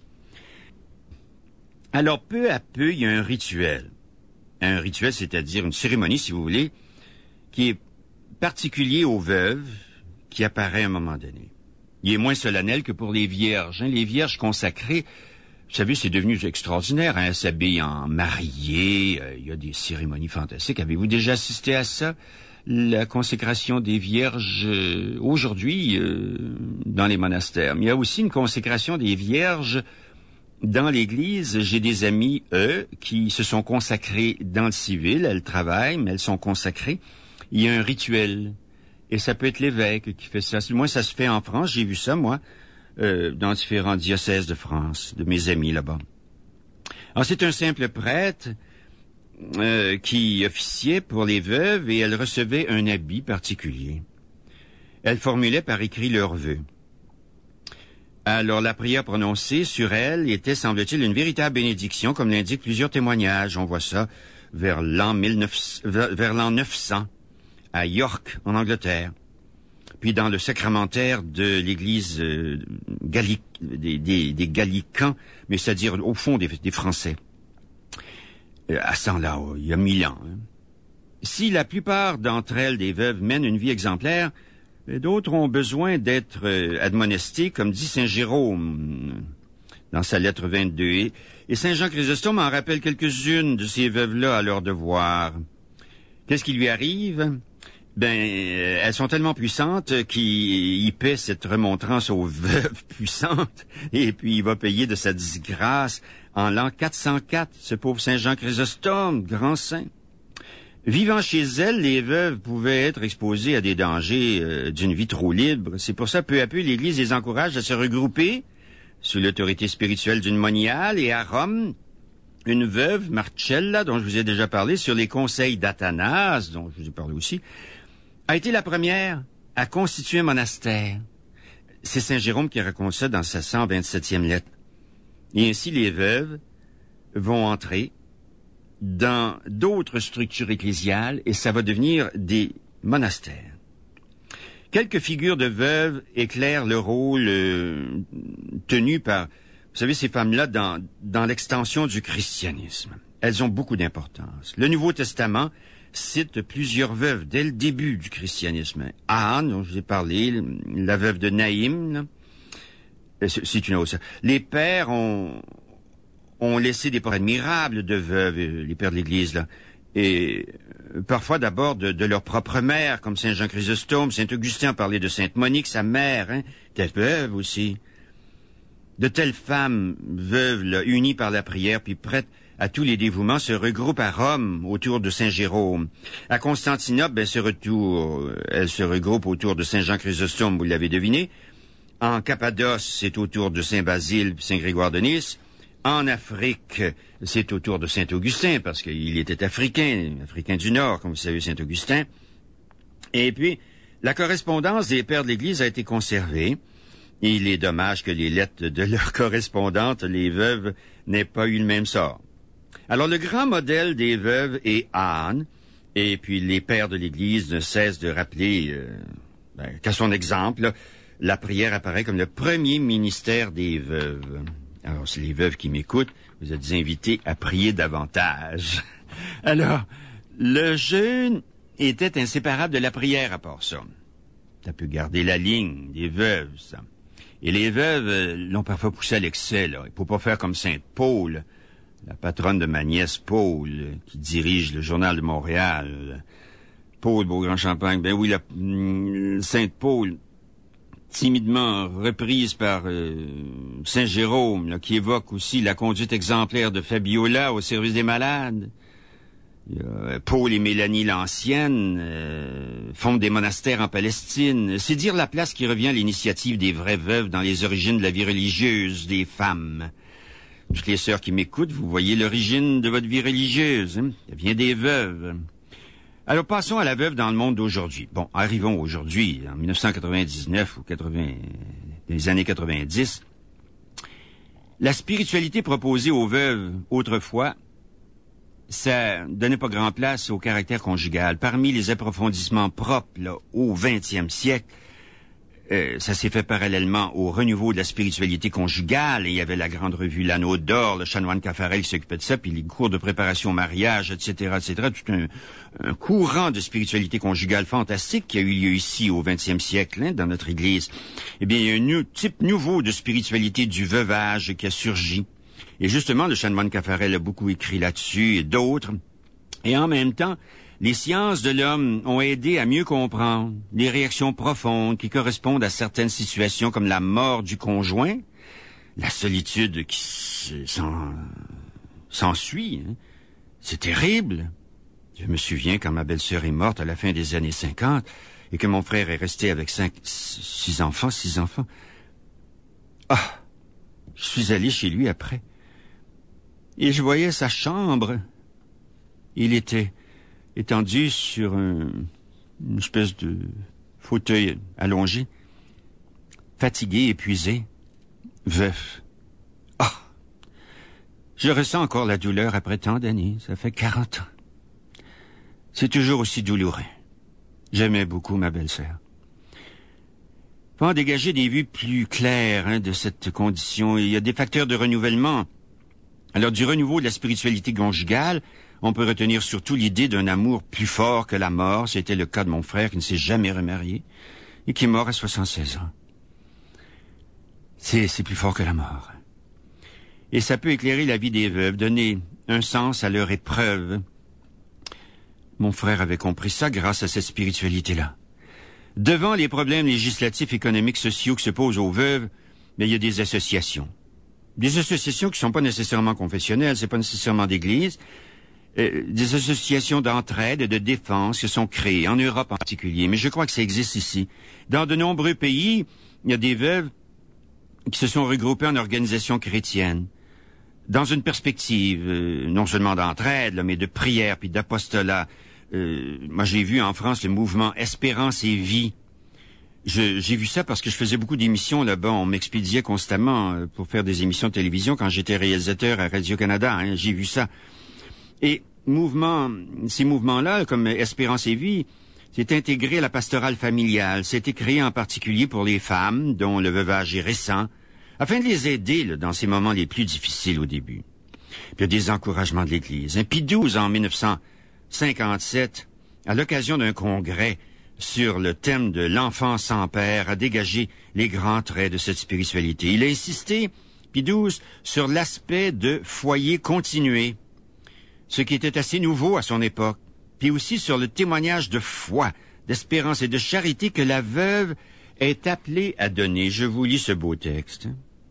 Alors, peu à peu, il y a un rituel. Un rituel, c'est-à-dire une cérémonie, si vous voulez, qui est particulier aux veuves, qui apparaît à un moment donné. Il est moins solennel que pour les vierges. Hein. Les vierges consacrées, vous savez, c'est devenu extraordinaire. Hein. Elles s'habillent en mariées, euh, il y a des cérémonies fantastiques. Avez-vous déjà assisté à ça? La consécration des vierges euh, aujourd'hui euh, dans les monastères. Mais il y a aussi une consécration des vierges dans l'Église. J'ai des amis, eux, qui se sont consacrés dans le civil. Elles travaillent, mais elles sont consacrées. Il y a un rituel. Et ça peut être l'évêque qui fait ça. Moi, ça se fait en France. J'ai vu ça, moi, euh, dans différents diocèses de France, de mes amis là-bas. Alors, c'est un simple prêtre euh, qui officiait pour les veuves et elles recevaient un habit particulier. Elles formulaient par écrit leurs vœux. Alors, la prière prononcée sur elles était, semble-t-il, une véritable bénédiction, comme l'indiquent plusieurs témoignages. On voit ça vers l'an mille neuf, vers l'an neuf cents. À York, en Angleterre, puis dans le sacramentaire de l'église euh, gallic, des, des, des Gallicans, mais c'est-à-dire au fond des, des Français, euh, à ce temps-là, oh, il y a mille ans. Hein. Si la plupart d'entre elles, des veuves, mènent une vie exemplaire, d'autres ont besoin d'être euh, admonestées, comme dit saint Jérôme dans sa lettre vingt-deux. Et, et saint Jean Chrysostome en rappelle quelques-unes de ces veuves-là à leur devoir. Qu'est-ce qui lui arrive? Ben, euh, elles sont tellement puissantes qu'il paie cette remontrance aux veuves puissantes, et puis il va payer de sa disgrâce en l'an quatre cent quatre, ce pauvre saint Jean Chrysostome, grand saint. Vivant chez elles, les veuves pouvaient être exposées à des dangers euh, d'une vie trop libre. C'est pour ça, peu à peu, l'Église les encourage à se regrouper sous l'autorité spirituelle d'une moniale, et à Rome, une veuve, Marcella, dont je vous ai déjà parlé, sur les conseils d'Athanase, dont je vous ai parlé aussi, a été la première à constituer un monastère. C'est saint Jérôme qui raconte ça dans sa cent vingt-septième lettre. Et ainsi, les veuves vont entrer dans d'autres structures ecclésiales et ça va devenir des monastères. Quelques figures de veuves éclairent le rôle euh, tenu par, vous savez, ces femmes-là dans, dans l'extension du christianisme. Elles ont beaucoup d'importance. Le Nouveau Testament cite plusieurs veuves dès le début du christianisme. Anne, dont je vous ai parlé, la veuve de Naïm, c'est une autre. Les pères ont, ont laissé des portraits admirables de veuves, les pères de l'Église, là. Et euh, parfois d'abord de, de leur propre mère, comme Saint Jean Chrysostome. Saint Augustin parlait de Sainte Monique, sa mère, hein, était veuve aussi. De telles femmes veuves, là, unies par la prière, puis prêtes à tous les dévouements, se regroupent à Rome autour de Saint Jérôme. À Constantinople, ben, ce retour, elles se regroupent autour de Saint Jean Chrysostome, vous l'avez deviné. En Cappadoce, c'est autour de Saint Basile, Saint Grégoire de Nice. En Afrique, c'est autour de Saint Augustin, parce qu'il était africain, africain du Nord, comme vous savez, Saint Augustin. Et puis, la correspondance des pères de l'Église a été conservée. Il est dommage que les lettres de leurs correspondantes, les veuves, n'aient pas eu le même sort. Alors, le grand modèle des veuves est Anne, et puis les pères de l'Église ne cessent de rappeler euh, ben, qu'à son exemple, la prière apparaît comme le premier ministère des veuves. Alors, c'est les veuves qui m'écoutent, vous êtes invités à prier davantage. Alors, le jeûne était inséparable de la prière à part ça. Ça peut garder la ligne des veuves, ça. Et les veuves euh, l'ont parfois poussé à l'excès, là. Il faut pas faire comme Sainte Paule, la patronne de ma nièce Paule, qui dirige le Journal de Montréal. Paule Beaugrand-Champagne, ben oui, la hum, Sainte Paule, timidement reprise par euh, Saint Jérôme, là, qui évoque aussi la conduite exemplaire de Fabiola au service des malades. Euh, Paul et Mélanie l'Ancienne euh, fondent des monastères en Palestine. C'est dire la place qui revient à l'initiative des vraies veuves dans les origines de la vie religieuse des femmes. Toutes les sœurs qui m'écoutent, vous voyez l'origine de votre vie religieuse. Hein? Elle vient des veuves. Alors passons à la veuve dans le monde d'aujourd'hui. Bon, arrivons aujourd'hui, en dix-neuf cent quatre-vingt-dix-neuf ou quatre-vingts, des années quatre-vingt-dix. La spiritualité proposée aux veuves autrefois, ça donnait pas grand place au caractère conjugal. Parmi les approfondissements propres là, au vingtième siècle, euh, ça s'est fait parallèlement au renouveau de la spiritualité conjugale. Et il y avait la grande revue L'Anneau d'Or, le chanoine Caffarel qui s'occupait de ça, puis les cours de préparation au mariage, et cetera, et cetera. Tout un, un courant de spiritualité conjugale fantastique qui a eu lieu ici au vingtième siècle, hein, dans notre Église. Eh bien, il y a un nou- type nouveau de spiritualité du veuvage qui a surgi. Et justement, le chanoine Caffarel a beaucoup écrit là-dessus, et d'autres. Et en même temps, les sciences de l'homme ont aidé à mieux comprendre les réactions profondes qui correspondent à certaines situations comme la mort du conjoint, la solitude qui s'en, s'ensuit. Hein. C'est terrible. Je me souviens quand ma belle-sœur est morte à la fin des années cinquante et que mon frère est resté avec cinq, six enfants, six enfants. Ah! Je suis allé chez lui après. Et je voyais sa chambre. Il était étendu sur un, une espèce de fauteuil allongé, fatigué, épuisé, veuf. Ah! Je ressens encore la douleur après tant d'années. Ça fait quarante ans. C'est toujours aussi douloureux. J'aimais beaucoup ma belle-sœur. Faut en dégager des vues plus claires hein, de cette condition. Il y a des facteurs de renouvellement. Alors, du renouveau de la spiritualité conjugale, on peut retenir surtout l'idée d'un amour plus fort que la mort. C'était le cas de mon frère qui ne s'est jamais remarié et qui est mort à soixante-seize ans. C'est, c'est plus fort que la mort. Et ça peut éclairer la vie des veuves, donner un sens à leur épreuve. Mon frère avait compris ça grâce à cette spiritualité-là. Devant les problèmes législatifs, économiques, sociaux qui se posent aux veuves, mais il y a des associations. Des associations qui ne sont pas nécessairement confessionnelles, c'est pas nécessairement d'église. Euh, des associations d'entraide et de défense qui sont créées, en Europe en particulier, mais je crois que ça existe ici. Dans de nombreux pays, il y a des veuves qui se sont regroupées en organisations chrétiennes, dans une perspective euh, non seulement d'entraide, là, mais de prière puis d'apostolat. Euh, moi, j'ai vu en France le mouvement Espérance et Vie. Je, j'ai vu ça parce que je faisais beaucoup d'émissions là-bas. On m'expédiait constamment euh, pour faire des émissions de télévision quand j'étais réalisateur à Radio-Canada. Hein, j'ai vu ça. Et mouvement, ces mouvements-là, comme Espérance et Vie, c'est intégré à la pastorale familiale. C'était créé en particulier pour les femmes dont le veuvage est récent, afin de les aider là, dans ces moments les plus difficiles au début. Puis il y a des encouragements de l'Église. Un Pie douze en dix-neuf cent cinquante-sept, à l'occasion d'un congrès sur le thème de l'enfant sans père, a dégagé les grands traits de cette spiritualité. Il a insisté Pie douze sur l'aspect de foyer continué, ce qui était assez nouveau à son époque, puis aussi sur le témoignage de foi, d'espérance et de charité que la veuve est appelée à donner. Je vous lis ce beau texte.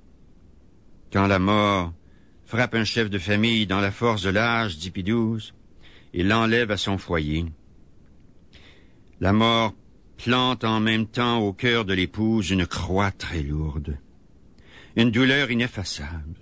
Quand la mort frappe un chef de famille dans la force de l'âge, dit Pie douze, et l'enlève à son foyer, la mort plante en même temps au cœur de l'épouse une croix très lourde, une douleur ineffaçable,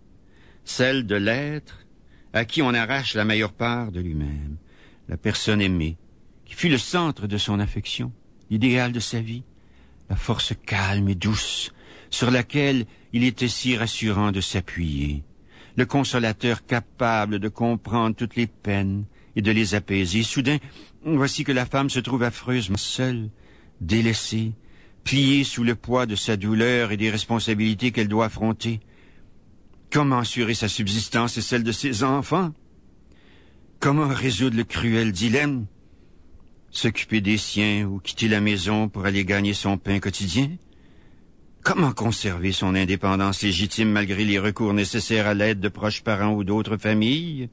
celle de l'être à qui on arrache la meilleure part de lui-même, la personne aimée, qui fut le centre de son affection, l'idéal de sa vie, la force calme et douce sur laquelle il était si rassurant de s'appuyer, le consolateur capable de comprendre toutes les peines et de les apaiser. Soudain, voici que la femme se trouve affreusement seule, délaissée, pliée sous le poids de sa douleur et des responsabilités qu'elle doit affronter. Comment assurer sa subsistance et celle de ses enfants? Comment résoudre le cruel dilemme? S'occuper des siens ou quitter la maison pour aller gagner son pain quotidien? Comment conserver son indépendance légitime malgré les recours nécessaires à l'aide de proches parents ou d'autres familles?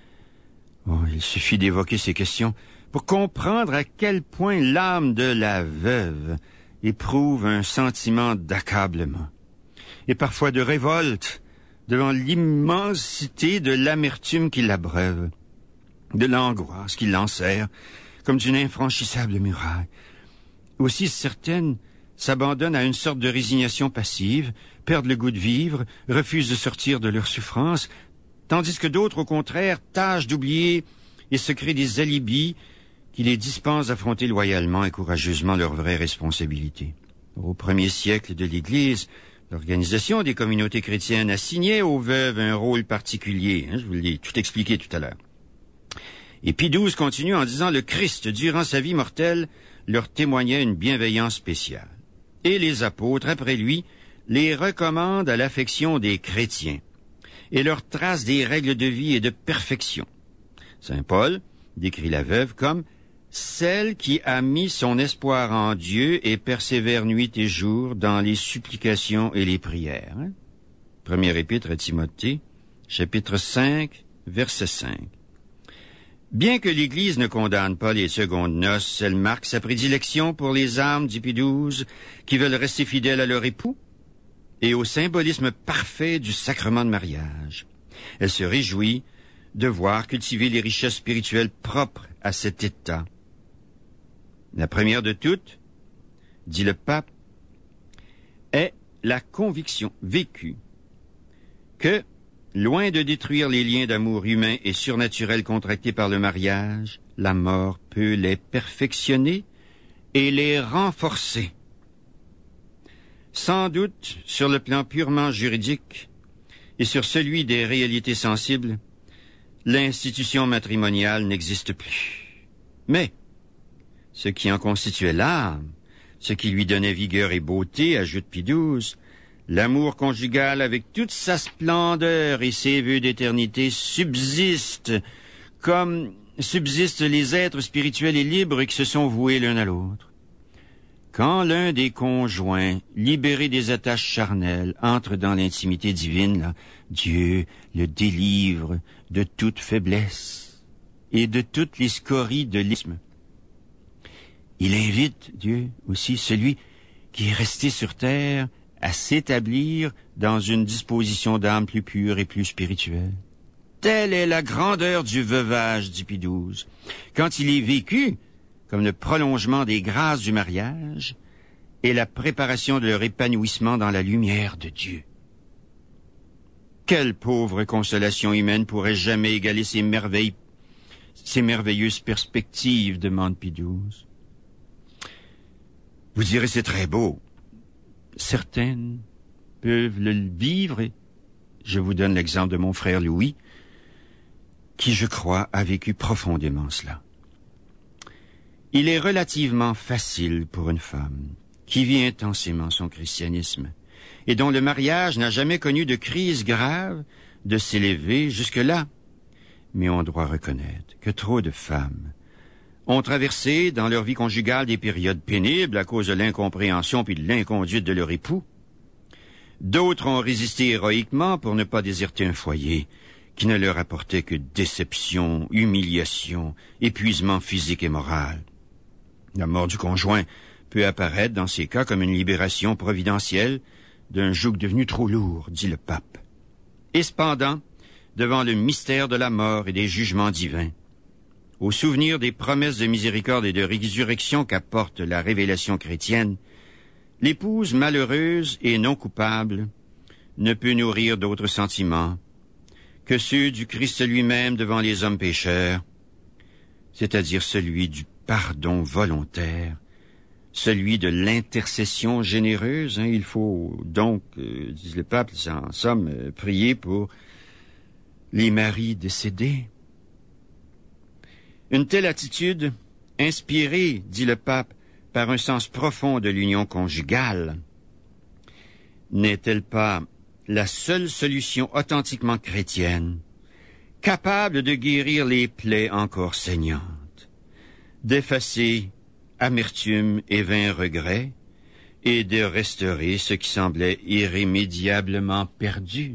Oh, il suffit d'évoquer ces questions pour comprendre à quel point l'âme de la veuve éprouve un sentiment d'accablement et parfois de révolte devant l'immensité de l'amertume qui l'abreuve, de l'angoisse qui l'enserre comme d'une infranchissable muraille. Aussi certaines s'abandonnent à une sorte de résignation passive, perdent le goût de vivre, refusent de sortir de leur souffrance, tandis que d'autres, au contraire, tâchent d'oublier et se créent des alibis qui les dispensent d'affronter loyalement et courageusement leurs vraies responsabilités. Au premier siècle de l'Église, l'organisation des communautés chrétiennes assignait aux veuves un rôle particulier. Hein, je vous l'ai tout expliqué tout à l'heure. Et Pie douze continue en disant « Le Christ, durant sa vie mortelle, leur témoignait une bienveillance spéciale. Et les apôtres, après lui, les recommandent à l'affection des chrétiens et leur tracent des règles de vie et de perfection. Saint Paul décrit la veuve comme « celle qui a mis son espoir en Dieu et persévère nuit et jour dans les supplications et les prières. Hein? » Première épître à Timothée, chapitre cinq, verset cinq. Bien que l'Église ne condamne pas les secondes noces, elle marque sa prédilection pour les âmes du Pie douze qui veulent rester fidèles à leur époux et au symbolisme parfait du sacrement de mariage. Elle se réjouit de voir cultiver les richesses spirituelles propres à cet état. La première de toutes, dit le pape, est la conviction vécue que, loin de détruire les liens d'amour humain et surnaturel contractés par le mariage, la mort peut les perfectionner et les renforcer. Sans doute, sur le plan purement juridique et sur celui des réalités sensibles, l'institution matrimoniale n'existe plus. Mais, ce qui en constituait l'âme, ce qui lui donnait vigueur et beauté, ajoute Pie douze, l'amour conjugal avec toute sa splendeur et ses vœux d'éternité subsiste comme subsistent les êtres spirituels et libres qui se sont voués l'un à l'autre. Quand l'un des conjoints, libéré des attaches charnelles, entre dans l'intimité divine, là, Dieu le délivre de toute faiblesse et de toutes les scories de l'isme. Il invite, Dieu, aussi celui qui est resté sur terre à s'établir dans une disposition d'âme plus pure et plus spirituelle. Telle est la grandeur du veuvage, dit Pie douze, quand il est vécu comme le prolongement des grâces du mariage et la préparation de leur épanouissement dans la lumière de Dieu. Quelle pauvre consolation humaine pourrait jamais égaler ces merveilles, ces merveilleuses perspectives, demande Pie douze. Vous direz, c'est très beau. Certaines peuvent le vivre, et je vous donne l'exemple de mon frère Louis, qui, je crois, a vécu profondément cela. Il est relativement facile pour une femme qui vit intensément son christianisme et dont le mariage n'a jamais connu de crise grave de s'élever jusque-là. Mais on doit reconnaître que trop de femmes ont traversé dans leur vie conjugale des périodes pénibles à cause de l'incompréhension puis de l'inconduite de leur époux, D'autres ont résisté héroïquement pour ne pas déserter un foyer qui ne leur apportait que déception, humiliation, épuisement physique et moral. La mort du conjoint peut apparaître dans ces cas comme une libération providentielle d'un joug devenu trop lourd, dit le pape. Et cependant, devant le mystère de la mort et des jugements divins, au souvenir des promesses de miséricorde et de résurrection qu'apporte la révélation chrétienne, l'épouse malheureuse et non coupable ne peut nourrir d'autres sentiments que ceux du Christ lui-même devant les hommes pécheurs, c'est-à-dire celui du pardon volontaire, celui de l'intercession généreuse. Hein. Il faut donc, euh, dit le pape, en somme, euh, prier pour les maris décédés. Une telle attitude, inspirée, dit le pape, par un sens profond de l'union conjugale, n'est-elle pas la seule solution authentiquement chrétienne, capable de guérir les plaies encore saignantes, d'effacer amertume et vains regrets, et de restaurer ce qui semblait irrémédiablement perdu?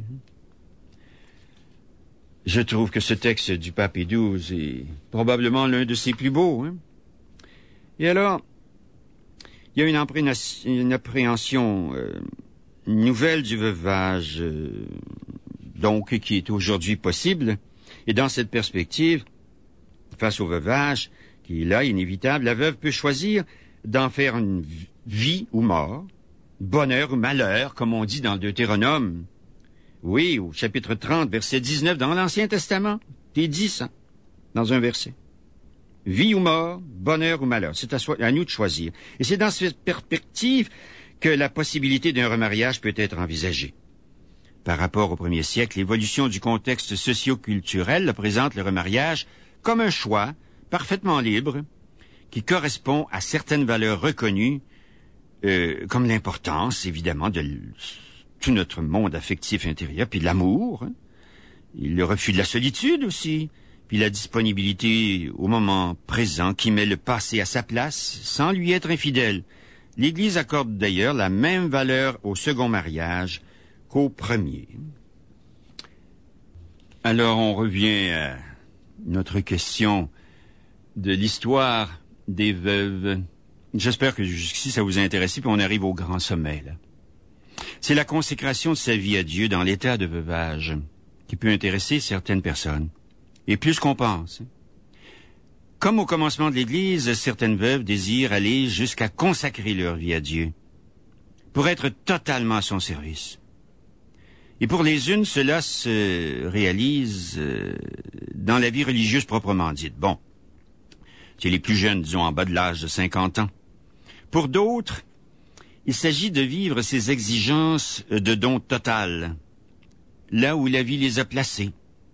Je trouve que ce texte du pape Pie douze est probablement l'un de ses plus beaux. Hein? Et alors, il y a une, impré- une appréhension euh, nouvelle du veuvage, euh, donc qui est aujourd'hui possible. Et dans cette perspective, face au veuvage, qui est là, inévitable, la veuve peut choisir d'en faire une vie ou mort, bonheur ou malheur, comme on dit dans le Deutéronome. Oui, au chapitre trente, verset dix-neuf, dans l'Ancien Testament, c'est dit ça, dans un verset. Vie ou mort, bonheur ou malheur, c'est à, so- à nous de choisir. Et c'est dans cette perspective que la possibilité d'un remariage peut être envisagée. Par rapport au premier siècle, l'évolution du contexte socio-culturel présente le remariage comme un choix parfaitement libre qui correspond à certaines valeurs reconnues, euh, comme l'importance, évidemment, de l- tout notre monde affectif intérieur, puis de l'amour, hein, et le refus de la solitude aussi, puis la disponibilité au moment présent qui met le passé à sa place sans lui être infidèle. L'Église accorde d'ailleurs la même valeur au second mariage qu'au premier. Alors on revient à notre question de l'histoire des veuves. J'espère que jusqu'ici ça vous a intéressé, puis on arrive au grand sommet, là. C'est la consécration de sa vie à Dieu dans l'état de veuvage qui peut intéresser certaines personnes. Et plus qu'on pense. Comme au commencement de l'Église, certaines veuves désirent aller jusqu'à consacrer leur vie à Dieu pour être totalement à son service. Et pour les unes, cela se réalise euh, dans la vie religieuse proprement dite. Bon, c'est les plus jeunes, disons en bas de l'âge de cinquante ans. Pour d'autres, il s'agit de vivre ces exigences de don total, là où la vie les a placées.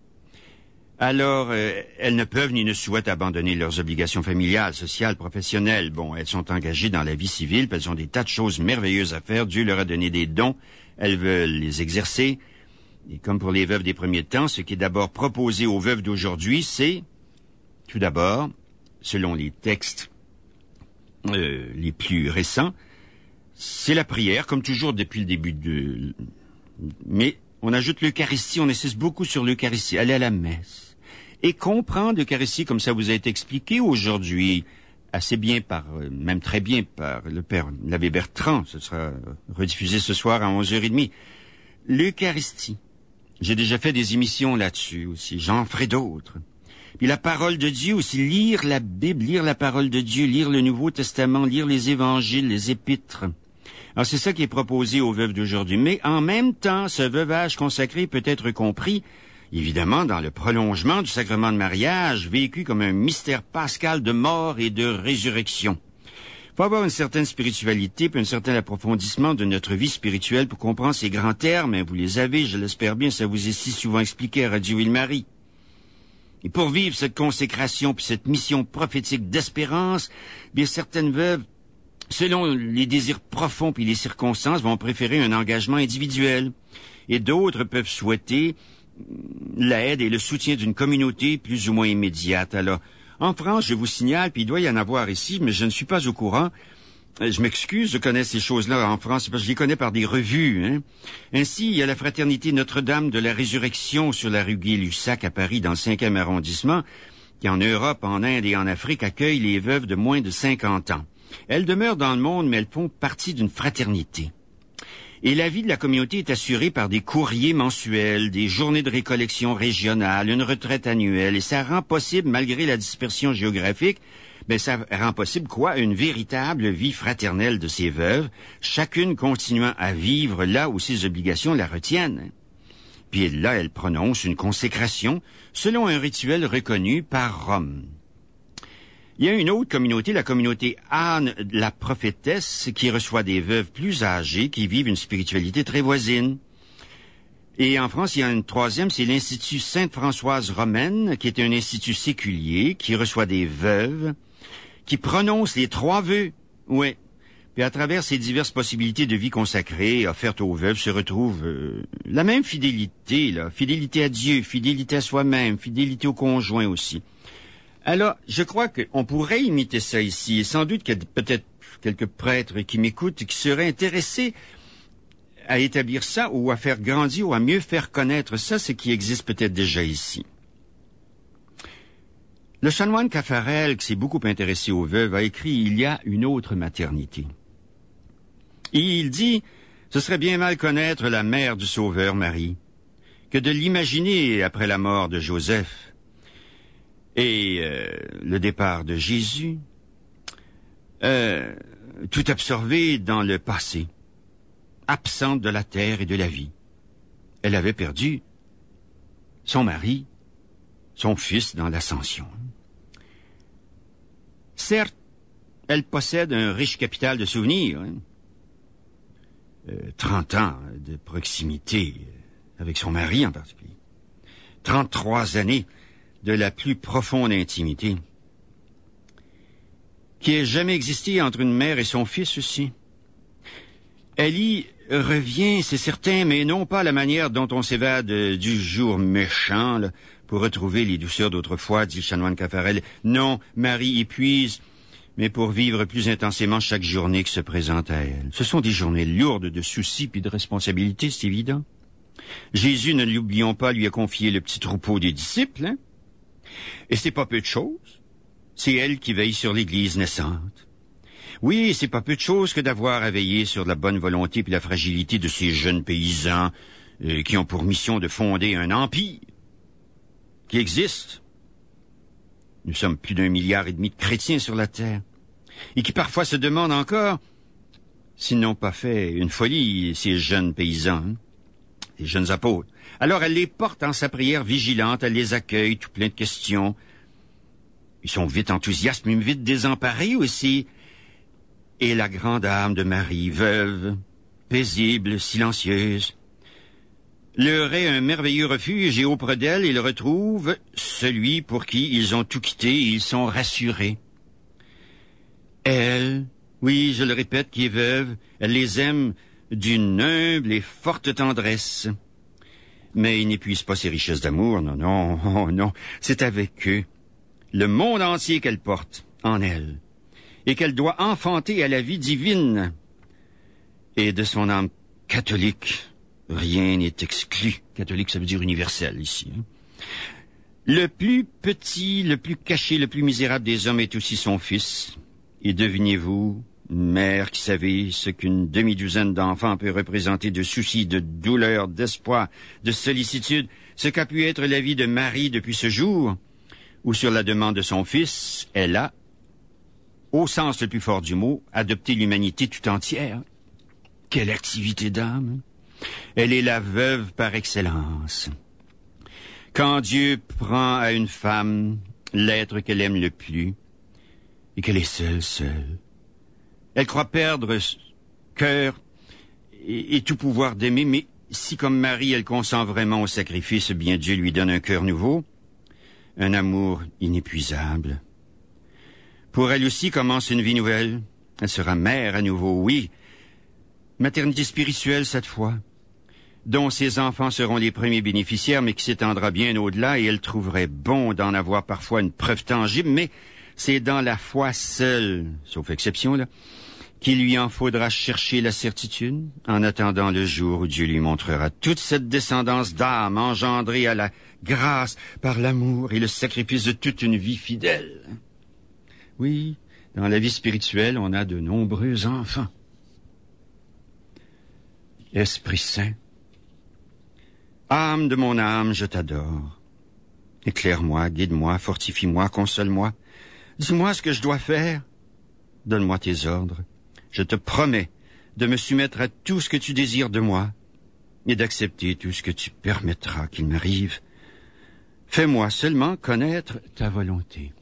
Alors, euh, elles ne peuvent ni ne souhaitent abandonner leurs obligations familiales, sociales, professionnelles. Bon, elles sont engagées dans la vie civile, puis elles ont des tas de choses merveilleuses à faire. Dieu leur a donné des dons, elles veulent les exercer. Et comme pour les veuves des premiers temps, ce qui est d'abord proposé aux veuves d'aujourd'hui, c'est, tout d'abord, selon les textes euh, les plus récents, c'est la prière, comme toujours depuis le début de... Mais on ajoute l'Eucharistie, on insiste beaucoup sur l'Eucharistie, aller à la messe. Et comprendre l'Eucharistie, comme ça vous a été expliqué aujourd'hui, assez bien par, même très bien par le père l'abbé Bertrand, ce sera rediffusé ce soir à onze heures trente. L'Eucharistie, j'ai déjà fait des émissions là-dessus aussi, j'en ferai d'autres. Puis la parole de Dieu aussi, lire la Bible, lire la parole de Dieu, lire le Nouveau Testament, lire les évangiles, les épîtres. Alors c'est ça qui est proposé aux veuves d'aujourd'hui. Mais en même temps, ce veuvage consacré peut être compris, évidemment, dans le prolongement du sacrement de mariage, vécu comme un mystère pascal de mort et de résurrection. Il faut avoir une certaine spiritualité, puis un certain approfondissement de notre vie spirituelle pour comprendre ces grands termes. Et vous les avez, je l'espère bien, ça vous est si souvent expliqué à Radio Ville-Marie. Et pour vivre cette consécration puis cette mission prophétique d'espérance, bien certaines veuves, selon les désirs profonds puis les circonstances, vont préférer un engagement individuel. Et d'autres peuvent souhaiter l'aide et le soutien d'une communauté plus ou moins immédiate. Alors, en France, je vous signale, puis il doit y en avoir ici, mais je ne suis pas au courant, Je m'excuse, je connais ces choses-là en France, parce que je les connais par des revues. Hein. Ainsi, il y a la fraternité Notre-Dame de la Résurrection sur la rue Gay-Lussac à Paris, dans le cinquième arrondissement, qui en Europe, en Inde et en Afrique accueille les veuves de moins de cinquante ans. Elles demeurent dans le monde, mais elles font partie d'une fraternité. Et la vie de la communauté est assurée par des courriers mensuels, des journées de récollection régionales, une retraite annuelle, et ça rend possible, malgré la dispersion géographique, ben ça rend possible quoi? Une véritable vie fraternelle de ces veuves, chacune continuant à vivre là où ses obligations la retiennent. Puis là, elle prononce une consécration selon un rituel reconnu par Rome. Il y a une autre communauté, la communauté Anne la prophétesse, qui reçoit des veuves plus âgées qui vivent une spiritualité très voisine. Et en France, il y a une troisième, c'est l'Institut Sainte-Françoise Romaine, qui est un institut séculier qui reçoit des veuves, qui prononcent les trois vœux. Oui. Puis à travers ces diverses possibilités de vie consacrée offertes aux veuves se retrouve euh, la même fidélité, là. Fidélité à Dieu, fidélité à soi-même, fidélité au conjoint aussi. Alors, je crois qu'on pourrait imiter ça ici, et sans doute qu'il y a peut-être quelques prêtres qui m'écoutent et qui seraient intéressés à établir ça ou à faire grandir ou à mieux faire connaître ça, ce qui existe peut-être déjà ici. Le chanoine Caffarel, qui s'est beaucoup intéressé aux veuves, a écrit « Il y a une autre maternité ». Et il dit « Ce serait bien mal connaître la mère du Sauveur, Marie, que de l'imaginer après la mort de Joseph. » Et euh, le départ de Jésus, euh, tout absorbé dans le passé, absente de la terre et de la vie. Elle avait perdu son mari, son fils dans l'ascension. Certes, elle possède un riche capital de souvenirs, hein. euh, trente ans de proximité avec son mari en particulier, trente-trois années de la plus profonde intimité, qui ait jamais existé entre une mère et son fils aussi. Elle y revient, c'est certain, mais non pas la manière dont on s'évade du jour méchant, là, pour retrouver les douceurs d'autrefois, dit le chanoine Caffarel. Non, Marie y puise, mais pour vivre plus intensément chaque journée qui se présente à elle. Ce sont des journées lourdes de soucis puis de responsabilités, c'est évident. Jésus, ne l'oublions pas, lui a confié le petit troupeau des disciples, hein? Et c'est pas peu de choses. C'est elle qui veille sur l'Église naissante. Oui, c'est pas peu de choses que d'avoir à veiller sur la bonne volonté et la fragilité de ces jeunes paysans euh, qui ont pour mission de fonder un empire qui existe. Nous sommes plus d'un milliard et demi de chrétiens sur la terre et qui parfois se demandent encore s'ils n'ont pas fait une folie, ces jeunes paysans, hein, les jeunes apôtres. Alors elle les porte en sa prière vigilante, elle les accueille, tout plein de questions. Ils sont vite enthousiastes, mais vite désemparés aussi. Et la grande âme de Marie, veuve, paisible, silencieuse, leur est un merveilleux refuge et auprès d'elle, ils retrouvent celui pour qui ils ont tout quitté et ils sont rassurés. Elle, oui, je le répète, qui est veuve, elle les aime d'une humble et forte tendresse. Mais il n'épuise pas ses richesses d'amour, non, non, oh, non. C'est avec eux, le monde entier qu'elle porte en elle, et qu'elle doit enfanter à la vie divine. Et de son âme catholique, rien n'est exclu. Catholique, ça veut dire universel ici. Hein. Le plus petit, le plus caché, le plus misérable des hommes est aussi son fils. Et devinez-vous, mère qui savait ce qu'une demi-douzaine d'enfants peut représenter de soucis, de douleurs, d'espoir, de sollicitude, ce qu'a pu être la vie de Marie depuis ce jour, où sur la demande de son fils, elle a, au sens le plus fort du mot, adopté l'humanité tout entière. Quelle activité d'âme! Elle est la veuve par excellence. Quand Dieu prend à une femme l'être qu'elle aime le plus, et qu'elle est seule, seule, elle croit perdre cœur et, et tout pouvoir d'aimer, mais si comme Marie, elle consent vraiment au sacrifice, bien Dieu lui donne un cœur nouveau, un amour inépuisable. Pour elle aussi commence une vie nouvelle. Elle sera mère à nouveau, oui. Maternité spirituelle cette fois, dont ses enfants seront les premiers bénéficiaires, mais qui s'étendra bien au-delà, et elle trouverait bon d'en avoir parfois une preuve tangible, mais c'est dans la foi seule, sauf exception, là, qu'il lui en faudra chercher la certitude, en attendant le jour où Dieu lui montrera toute cette descendance d'âmes engendrée à la grâce par l'amour et le sacrifice de toute une vie fidèle. Oui, dans la vie spirituelle, on a de nombreux enfants. Esprit Saint, âme de mon âme, je t'adore. Éclaire-moi, guide-moi, fortifie-moi, console-moi. Dis-moi ce que je dois faire. Donne-moi tes ordres. Je te promets de me soumettre à tout ce que tu désires de moi et d'accepter tout ce que tu permettras qu'il m'arrive. Fais-moi seulement connaître ta volonté.